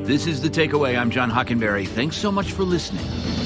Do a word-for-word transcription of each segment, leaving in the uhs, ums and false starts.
This is The Takeaway. I'm John Hockenberry. Thanks so much for listening.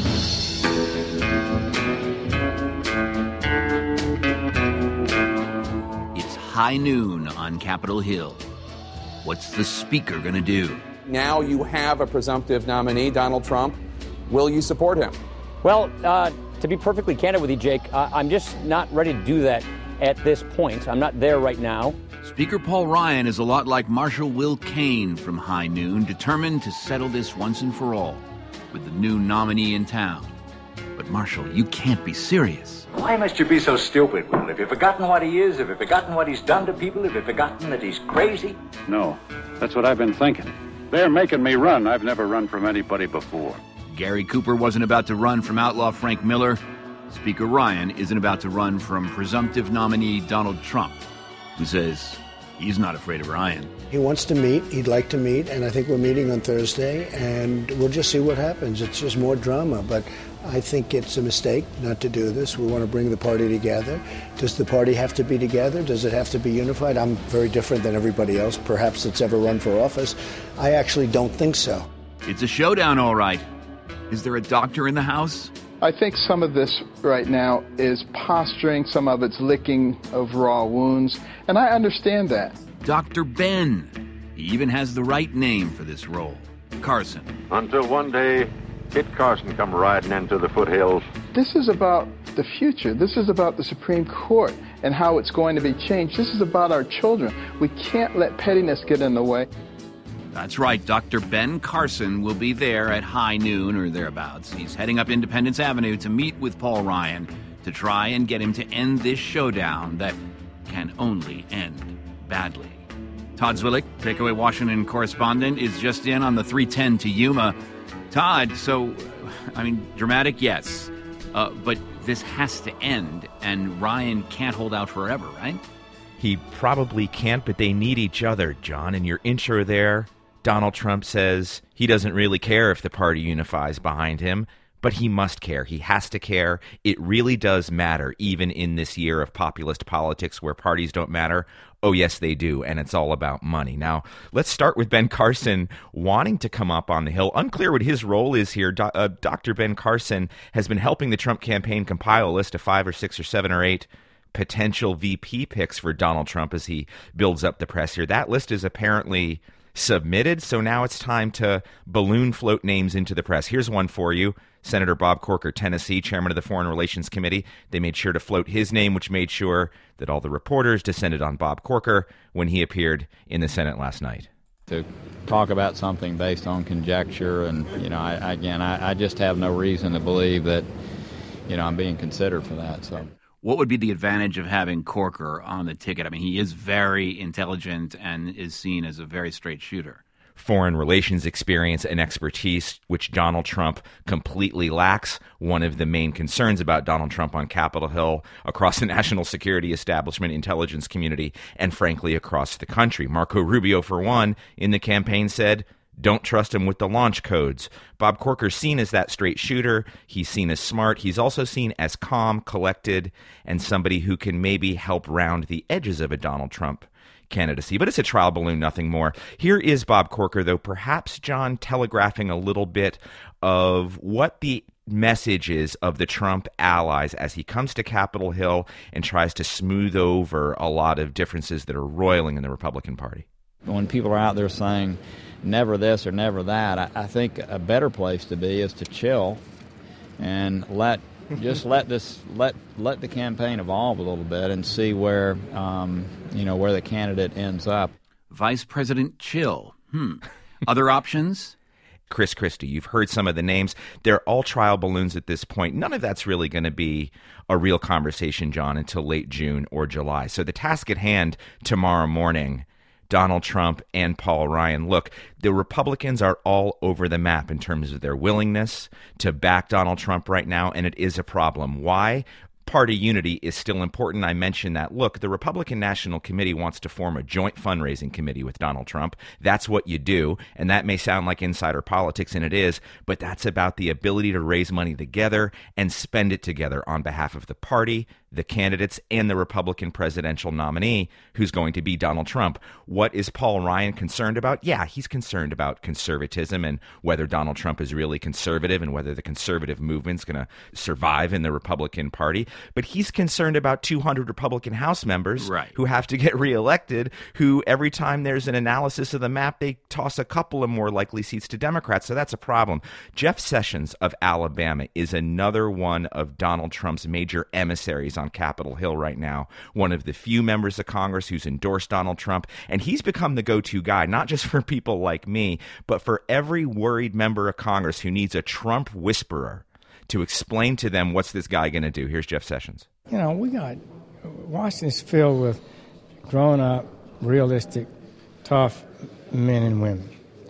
It's high noon on Capitol Hill. What's the speaker going to do? Now you have a presumptive nominee, Donald Trump. Will you support him? Well, uh, to be perfectly candid with you, Jake, uh, I'm just not ready to do that at this point. I'm not there right now. Speaker Paul Ryan is a lot like Marshal Will Cain from High Noon, determined to settle this once and for all with the new nominee in town. But, Marshal, you can't be serious. Why must you be so stupid, Will? Have you forgotten what he is? Have you forgotten what he's done to people? Have you forgotten that he's crazy? No, that's what I've been thinking. They're making me run. I've never run from anybody before. Gary Cooper wasn't about to run from outlaw Frank Miller. Speaker Ryan isn't about to run from presumptive nominee Donald Trump, who says he's not afraid of Ryan. He wants to meet. He'd like to meet, and I think we're meeting on Thursday, and we'll just see what happens. It's just more drama, but I think it's a mistake not to do this. We want to bring the party together. Does the party have to be together? Does it have to be unified? I'm very different than everybody else, perhaps, that's ever run for office. I actually don't think so. It's a showdown, all right. Is there a doctor in the house? I think some of this right now is posturing, some of it's licking of raw wounds, and I understand that. Doctor Ben. He even has the right name for this role. Carson. Until one day, Kit Carson come riding into the foothills. This is about the future. This is about the Supreme Court and how it's going to be changed. This is about our children. We can't let pettiness get in the way. That's right. Doctor Ben Carson will be there at high noon or thereabouts. He's heading up Independence Avenue to meet with Paul Ryan to try and get him to end this showdown that can only end badly. Todd Zwillich, Takeaway Washington correspondent, is just in on the three ten to Yuma. Todd, so, I mean, dramatic, yes, uh, but this has to end, and Ryan can't hold out forever, right? He probably can't, but they need each other, John, and your intro there. Donald Trump says he doesn't really care if the party unifies behind him, but he must care. He has to care. It really does matter, even in this year of populist politics where parties don't matter. Oh, yes, they do, and it's all about money. Now, let's start with Ben Carson wanting to come up on the Hill. Unclear what his role is here. Do- uh, Doctor Ben Carson has been helping the Trump campaign compile a list of five or six or seven or eight potential V P picks for Donald Trump as he builds up the press here. That list is apparently submitted, so now it's time to balloon float names into the press. Here's one for you. Senator Bob Corker, Tennessee, chairman of the Foreign Relations Committee. They made sure to float his name, which made sure that all the reporters descended on Bob Corker when he appeared in the Senate last night. To talk about something based on conjecture, and, you know, I, again, I, I just have no reason to believe that, you know, I'm being considered for that, so... What would be the advantage of having Corker on the ticket? I mean, he is very intelligent and is seen as a very straight shooter. Foreign relations experience and expertise, which Donald Trump completely lacks. One of the main concerns about Donald Trump on Capitol Hill, across the national security establishment, intelligence community, and frankly, across the country. Marco Rubio, for one, in the campaign said, don't trust him with the launch codes. Bob Corker's seen as that straight shooter. He's seen as smart. He's also seen as calm, collected, and somebody who can maybe help round the edges of a Donald Trump candidacy. But it's a trial balloon, nothing more. Here is Bob Corker, though, perhaps, John, telegraphing a little bit of what the message is of the Trump allies as he comes to Capitol Hill and tries to smooth over a lot of differences that are roiling in the Republican Party. When people are out there saying never this or never that, I, I think a better place to be is to chill and let just let this let let the campaign evolve a little bit and see where um, you know where the candidate ends up. Vice President chill. Hmm. Other options? Chris Christie. You've heard some of the names. They're all trial balloons at this point. None of that's really going to be a real conversation, John, until late June or July. So the task at hand tomorrow morning, Donald Trump and Paul Ryan. Look, the Republicans are all over the map in terms of their willingness to back Donald Trump right now, and it is a problem. Why? party unity is still important. I mentioned that. Look, the Republican National Committee wants to form a joint fundraising committee with Donald Trump. That's what you do, and that may sound like insider politics, and it is, but that's about the ability to raise money together and spend it together on behalf of the party, the candidates, and the Republican presidential nominee, who's going to be Donald Trump. What is Paul Ryan concerned about? Yeah, he's concerned about conservatism and whether Donald Trump is really conservative and whether the conservative movement's going to survive in the Republican Party. But he's concerned about two hundred Republican House members right. who have to get reelected, who every time there's an analysis of the map, they toss a couple of more likely seats to Democrats. So that's a problem. Jeff Sessions of Alabama is another one of Donald Trump's major emissaries on Capitol Hill right now, one of the few members of Congress who's endorsed Donald Trump. And he's become the go-to guy, not just for people like me, but for every worried member of Congress who needs a Trump whisperer to explain to them what's this guy going to do. Here's Jeff Sessions. You know, we got Washington's filled with grown-up, realistic, tough men and women.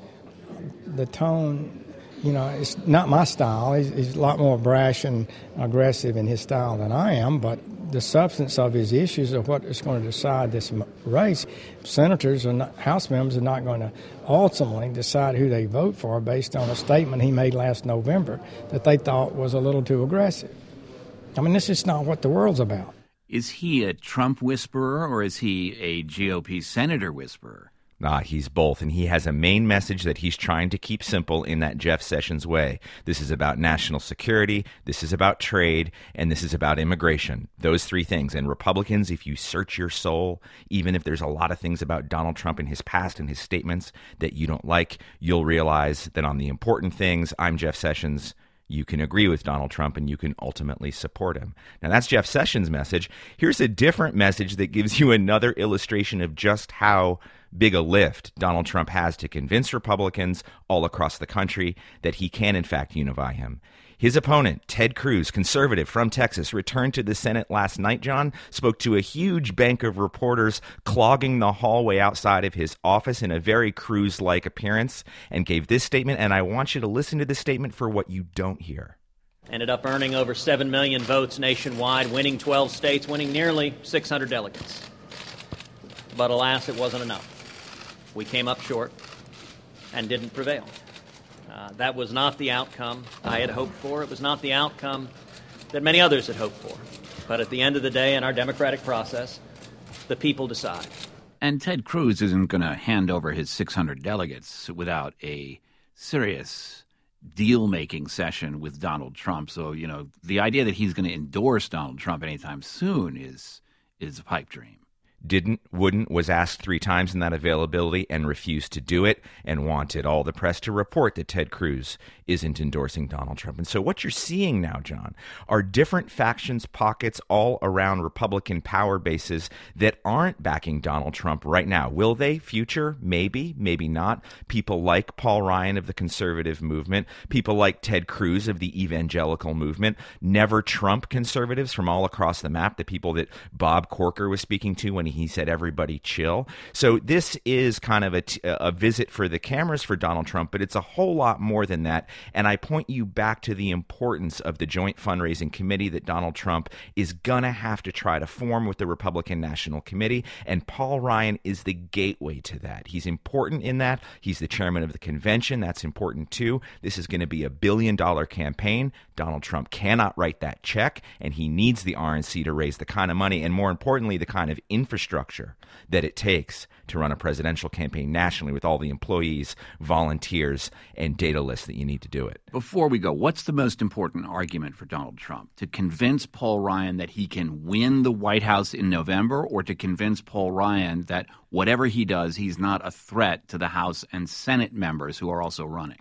The tone, you know, it's not my style. He's, he's a lot more brash and aggressive in his style than I am, but the substance of his issues are what is going to decide this race. Senators or not, House members are not going to ultimately decide who they vote for based on a statement he made last November that they thought was a little too aggressive. I mean, this is not what the world's about. Is he a Trump whisperer or is he a G O P senator whisperer? Ah, he's both, and he has a main message that he's trying to keep simple in that Jeff Sessions way. This is about national security, this is about trade, and this is about immigration. Those three things. And Republicans, if you search your soul, even if there's a lot of things about Donald Trump in his past and his statements that you don't like, you'll realize that on the important things, I'm Jeff Sessions. You can agree with Donald Trump and you can ultimately support him. Now, that's Jeff Sessions' message. Here's a different message that gives you another illustration of just how big a lift Donald Trump has to convince Republicans all across the country that he can, in fact, unify him. His opponent, Ted Cruz, conservative from Texas, returned to the Senate last night, John, spoke to a huge bank of reporters clogging the hallway outside of his office in a very Cruz-like appearance, and gave this statement, and I want you to listen to this statement for what you don't hear. Ended up earning over seven million votes nationwide, winning twelve states, winning nearly six hundred delegates. But alas, it wasn't enough. We came up short and didn't prevail. Uh, that was not the outcome I had hoped for. It was not the outcome that many others had hoped for. But at the end of the day, in our democratic process, the people decide. And Ted Cruz isn't going to hand over his six hundred delegates without a serious deal-making session with Donald Trump. So, you know, the idea that he's going to endorse Donald Trump anytime soon is is a pipe dream. Didn't, wouldn't, was asked three times in that availability and refused to do it, and wanted all the press to report that Ted Cruz isn't endorsing Donald Trump. And so what you're seeing now, John, are different factions, pockets all around Republican power bases that aren't backing Donald Trump right now. Will they? Future? Maybe, maybe not. People like Paul Ryan of the conservative movement, people like Ted Cruz of the evangelical movement, never Trump conservatives from all across the map, the people that Bob Corker was speaking to when he He said, everybody chill. So this is kind of a, t- a visit for the cameras for Donald Trump, but it's a whole lot more than that. And I point you back to the importance of the joint fundraising committee that Donald Trump is going to have to try to form with the Republican National Committee. And Paul Ryan is the gateway to that. He's important in that. He's the chairman of the convention. That's important too. This is going to be a billion dollar campaign. Donald Trump cannot write that check, and he needs the R N C to raise the kind of money and, more importantly, the kind of infrastructure structure that it takes to run a presidential campaign nationally with all the employees, volunteers, and data lists that you need to do it. Before we go, what's the most important argument for Donald Trump? To convince Paul Ryan that he can win the White House in November, or to convince Paul Ryan that whatever he does, he's not a threat to the House and Senate members who are also running?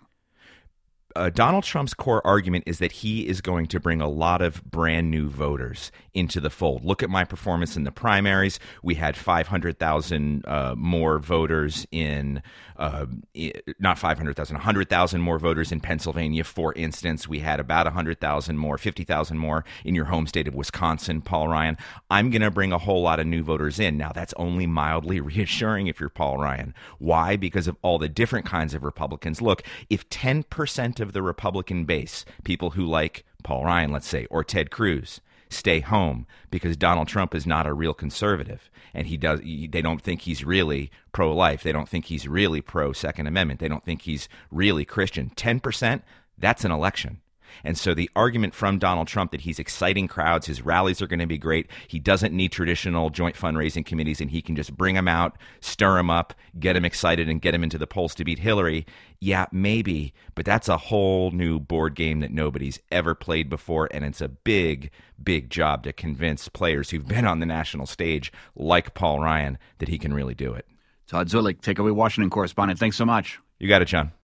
Uh, Donald Trump's core argument is that he is going to bring a lot of brand new voters into the fold. Look at my performance in the primaries. We had five hundred thousand uh, more voters in, uh, not five hundred thousand, one hundred thousand more voters in Pennsylvania, for instance. We had about one hundred thousand more, fifty thousand more in your home state of Wisconsin, Paul Ryan. I'm going to bring a whole lot of new voters in. Now, that's only mildly reassuring if you're Paul Ryan. Why? Because of all the different kinds of Republicans. Look, if ten percent of the Republican base, people who like Paul Ryan, let's say, or Ted Cruz, stay home because Donald Trump is not a real conservative. And he does. They don't think he's really pro-life. They don't think he's really pro-Second Amendment. They don't think he's really Christian. ten percent, that's an election. And so the argument from Donald Trump that he's exciting crowds, his rallies are going to be great, he doesn't need traditional joint fundraising committees, and he can just bring them out, stir them up, get them excited, and get them into the polls to beat Hillary. Yeah, maybe, but that's a whole new board game that nobody's ever played before, and it's a big, big job to convince players who've been on the national stage, like Paul Ryan, that he can really do it. Todd Zulich, takeaway Washington correspondent. Thanks so much. You got it, John.